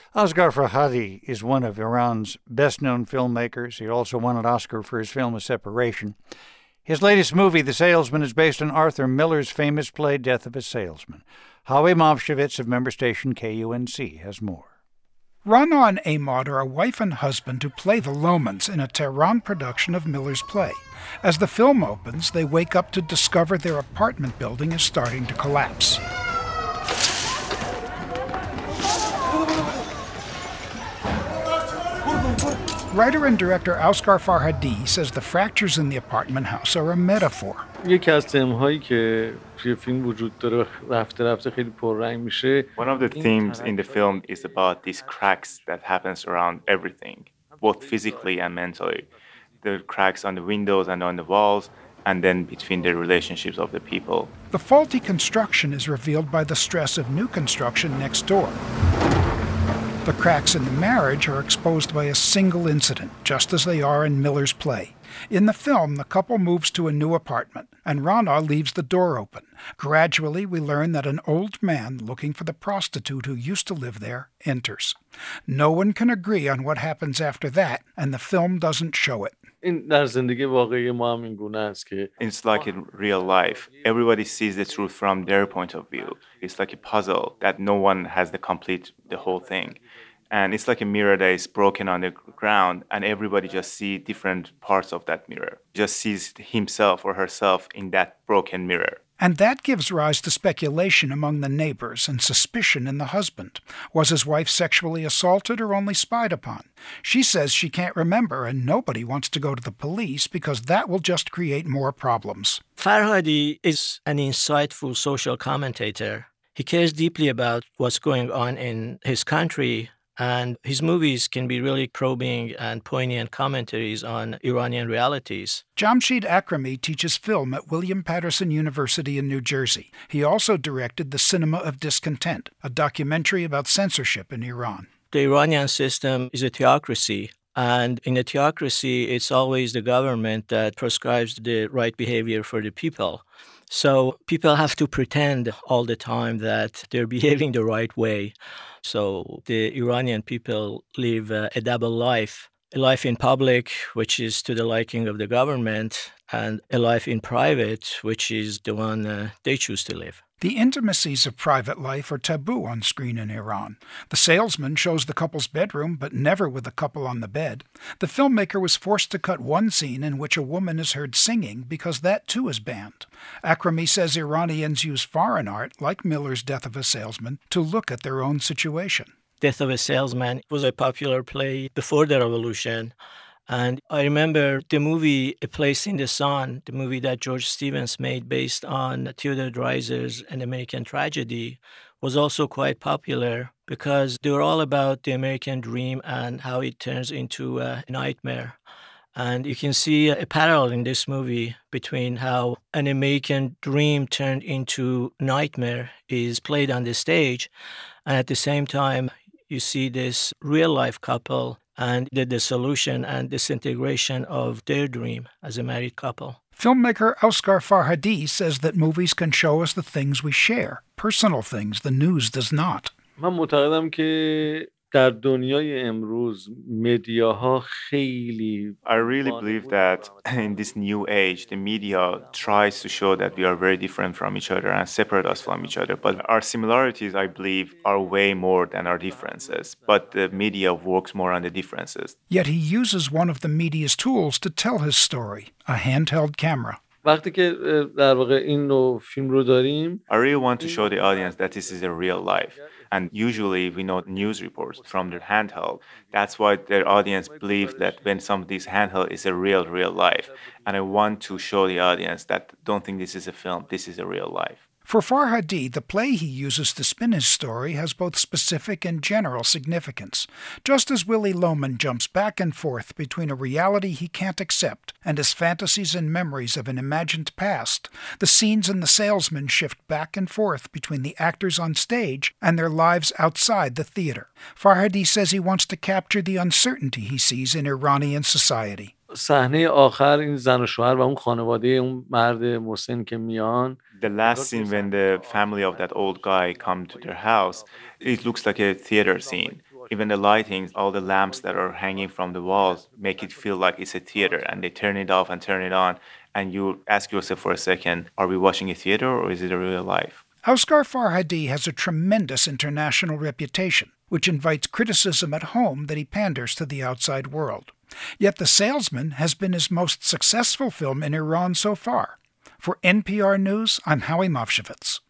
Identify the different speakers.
Speaker 1: Asghar Farhadi is one of Iran's best-known filmmakers. He also won an Oscar for his film A Separation. His latest movie, The Salesman, is based on Arthur Miller's famous play Death of a Salesman. Howie Movshevitz of member station KUNC has more.
Speaker 2: Rana and Ahmad are a wife and husband who play the Lomans in a Tehran production of Miller's play. As the film opens, they wake up to discover their apartment building is starting to collapse. Writer and director Asghar Farhadi says the fractures in the apartment house are a metaphor.
Speaker 3: One of
Speaker 4: the themes in the film is about these cracks that happens around everything, both physically and mentally. The cracks on the windows and on the walls, and then between the relationships of the people.
Speaker 2: The faulty construction is revealed by the stress of new construction next door. The cracks in the marriage are exposed by a single incident, just as they are in Miller's play. In the film, the couple moves to a new apartment, and Rana leaves the door open. Gradually, we learn that an old man looking for the prostitute who used to live there enters. No one can agree on what happens after that, and the film doesn't show it.
Speaker 4: It's like in real life. Everybody sees the truth from their point of view. It's like a puzzle that no one has the whole thing. And it's like a mirror that is broken on the ground, and everybody just sees different parts of that mirror. Just sees himself or herself in that broken mirror.
Speaker 2: And that gives rise to speculation among the neighbors and suspicion in the husband. Was his wife sexually assaulted or only spied upon? She says she can't remember, and nobody wants to go to the police because that will just create more problems.
Speaker 5: Farhadi is an insightful social commentator. He cares deeply about what's going on in his country, and his movies can be really probing and poignant commentaries on Iranian realities.
Speaker 2: Jamshid Akrami teaches film at William Patterson University in New Jersey. He also directed The Cinema of Discontent, a documentary about censorship in Iran.
Speaker 5: The Iranian system is a theocracy, and in a theocracy, it's always the government that prescribes the right behavior for the people. So people have to pretend all the time that they're behaving the right way. So the Iranian people live a double life, a life in public, which is to the liking of the government, and a life in private, which is the one they choose to live.
Speaker 2: The intimacies of private life are taboo on screen in Iran. The Salesman shows the couple's bedroom, but never with the couple on the bed. The filmmaker was forced to cut one scene in which a woman is heard singing because that too is banned. Akrami says Iranians use foreign art, like Miller's Death of a Salesman, to look at their own situation.
Speaker 5: Death of a Salesman was a popular play before the revolution. And I remember the movie A Place in the Sun, the movie that George Stevens made based on Theodore Dreiser's An American Tragedy, was also quite popular because they were all about the American dream and how it turns into a nightmare. And you can see a parallel in this movie between how an American dream turned into nightmare is played on the stage. And at the same time, you see this real-life couple and the dissolution and disintegration of their dream as a married couple.
Speaker 2: Filmmaker Asghar Farhadi says that movies can show us the things we share, personal things the news does not.
Speaker 4: I really believe that in this new age, the media tries to show that we are very different from each other and separate us from each other. But our similarities, I believe, are way more than our differences. But the media works more on the differences.
Speaker 2: Yet he uses one of the media's tools to tell his story, a handheld camera.
Speaker 4: I really want to show the audience that this is a real life. And usually we know news reports from their handheld. That's why their audience believes that when somebody's handheld is a real life. And I want to show the audience that don't think this is a film, this is a real life.
Speaker 2: For Farhadi, the play he uses to spin his story has both specific and general significance. Just as Willy Loman jumps back and forth between a reality he can't accept and his fantasies and memories of an imagined past, the scenes in The Salesman shift back and forth between the actors on stage and their lives outside the theater. Farhadi says he wants to capture the uncertainty he sees in Iranian society.
Speaker 4: The last scene when the family of that old guy come to their house, it looks like a theater scene. Even the lightings, all the lamps that are hanging from the walls make it feel like it's a theater, and they turn it off and turn it on. And you ask yourself for a second, are we watching a theater or is it a real life?
Speaker 2: Asghar Farhadi has a tremendous international reputation, which invites criticism at home that he panders to the outside world. Yet The Salesman has been his most successful film in Iran so far. For NPR News, I'm Howie Mofshevitz.